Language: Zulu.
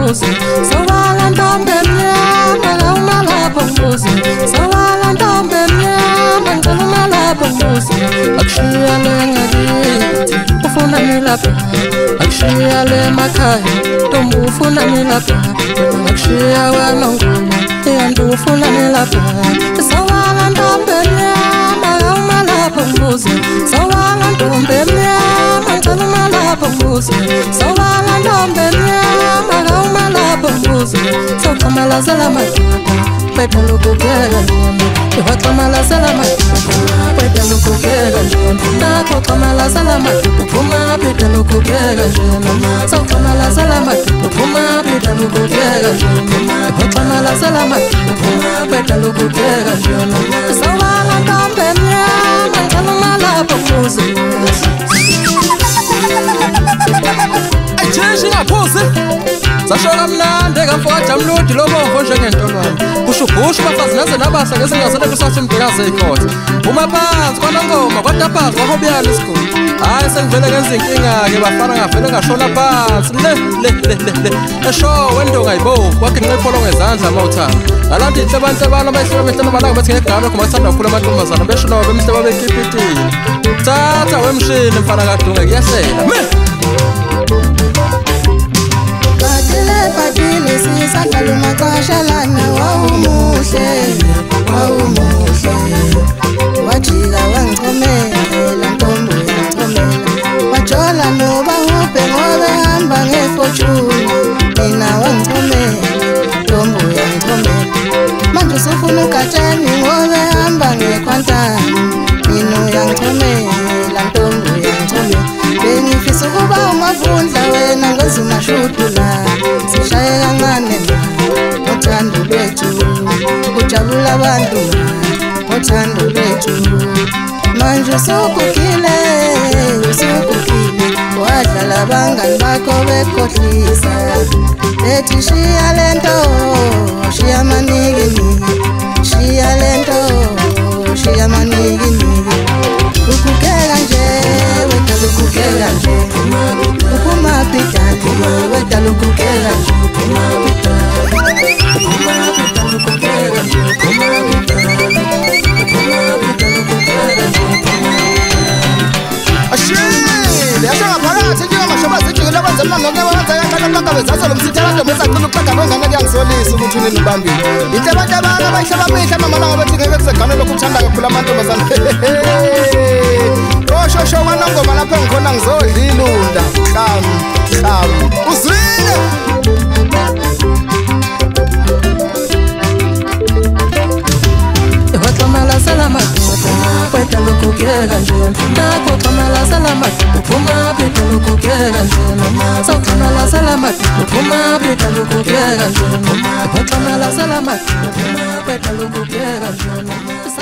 umbuzo sawala ntombi emnyama awumalapha umbuzo sawala ntombi emnyama ngicela umalapha umbuzo akushiya le ngakithi ufuna nilapha akushiya le makhaya ntombi ufuna nilapha akushiya kwanongoma eyantu ufuna nilapha sawala ntombi emnyama awumalapha umbuzo sawala ntombi emnyama ngicela umalapha umbuzo sawala ntombi emnyama awumalapha umbuzo sawuxamalazela madoda wetha lokukela ntombi waxamalazela madoda wetha lokukela ntombi nakho xamalazela madoda phuma wetha lokukela ntombi sawuxamalazela madoda phuma wetha lokukela ntombi waxamalazela madoda wetha lokukela ntombi sawala ntombi emnyama ngicela umalapha umbuzo ayitsheshe ingaphuzi sashoka mnandi kamfowethu amludi lobomvu njengentolwane kushubhusha bafazi naze nabasa ngesingasele kusasa umdikazi eyikhotha uma phansi kwanongoma kwada phansi kwahobiyana isiguli hayi sengivele ngenza inkinga-ke bafana ngavele ngashona phansi le esho wendonga ayibomvu kwakhe nqepholo ngezandla amawuthanda ngalandi inhlebanhlebana abayihleba behlana balanga bethi ngegalo khoma kuthanda kakhulu amantombazana besho nabo bemhleba bekhipitile thatha wemshini mfana kadunga kuyahlela Patile sisakala maqashalana wawumuhle wajika wangichomela ntombi yangichomela wajola noba hubhe ngobe hamba ngefortune mina wangichomela ntombi yangichomela manje usufuna ugatsheni ngobe hamba ngekhwantana mina uyangichomela ntombi yangichomela bengifisa ukuba umavundla wena ngozumashudula sishaye kancane ngothando lwethu kujabula abantu ngothando lwethu manje usukukile wadlala abangani bakho bekhohlisa lethi shiya lento shiya manikiniki shiya lento shiya manikiniki ukukela nje wetha ukukela nje uphuma bidani wetha ukukela nje uphuma bidani ashile yashangaphakathi njengamashobazi ejikile abenza mna noke bawenza yaqala mlangabezasa lo msitha abantu besaqila ukuqeda bengane kuyangisolisa ukuthi unini ubambile into abantu abana abayihle bamihle amamalanga bethi ngeke kusegane lokhu uthanda kakhulu amantombazana oshosho wanongoma lapho engikhona ngizodla ilunda hlamu uzwile waxamalazela madoda wetha lokukela njena nakho xamalazela madoda phuma wetha lokukela njena sawuxamalazela madoda phuma wetha lokukela njena waxamalazela madoda phuma wetha lokukela njena